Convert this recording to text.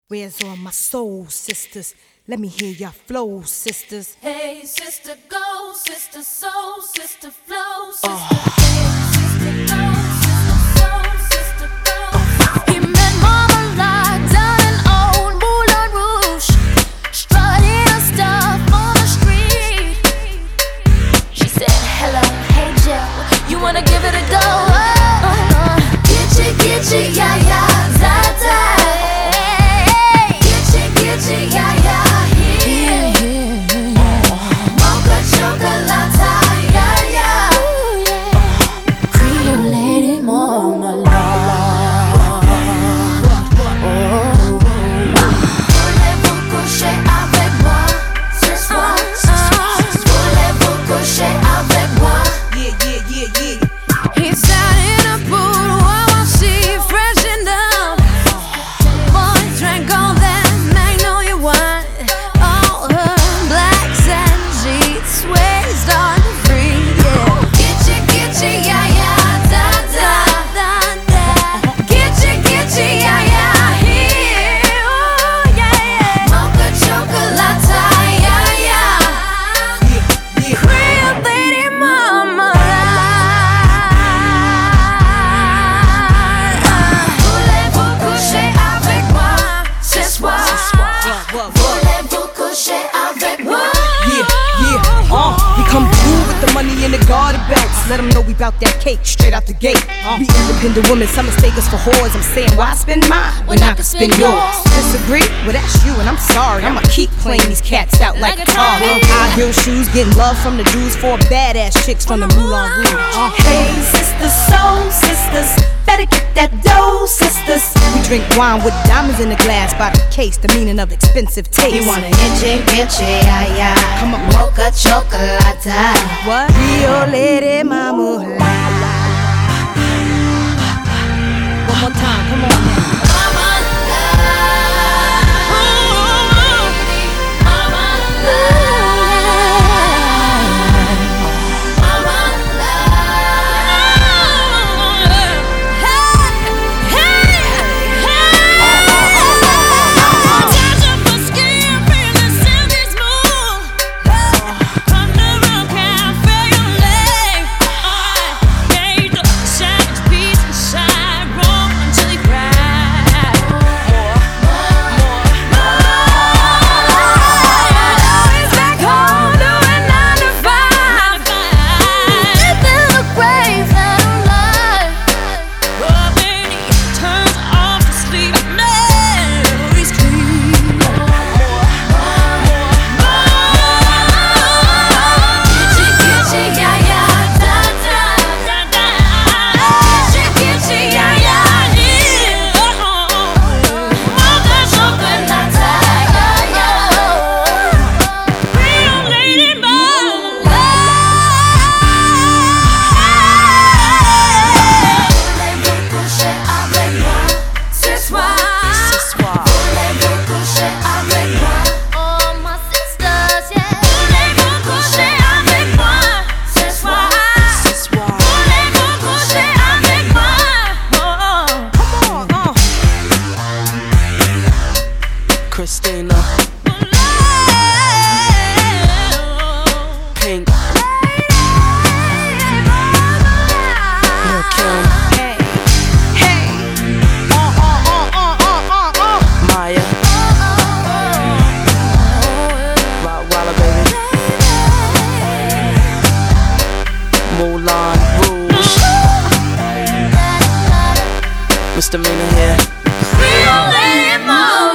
Where's all my soul sisters? Let me hear your flow, sisters. Hey, sister, go, sister, soul, sister, flow, sister. Hey, sister, go, sister, soul, sister, go. He met Mama Lot down in old Moulin Rouge, strutting her stuff on the street. She said, hello, hey Joe, you wanna give it a go? Get you, yeah, yeah, za-za. Come through with the money in the garden belts. Let them know we bout that cake straight out the gate. We independent women, some mistake us for whores. I'm saying, why spend mine when I can spend yours? Disagree? Well, that's you, and I'm sorry. I'ma keep playing these cats out like a car. High heel shoes, getting love from the dudes. 4 badass chicks from the Moulin Rouge. Hey, sisters, soul sisters, better get that dough, sisters. We drink wine with diamonds in the glass by the case, the meaning of expensive taste. You wanna inche, yeah, yeah. Come on, mocha chocolate. What? Rio Lady Mama. One more time, come on now. Christina, Pink, Lil' Kim, Maya, Rottweiler baby, Moulin Rouge, Mr. Mina here.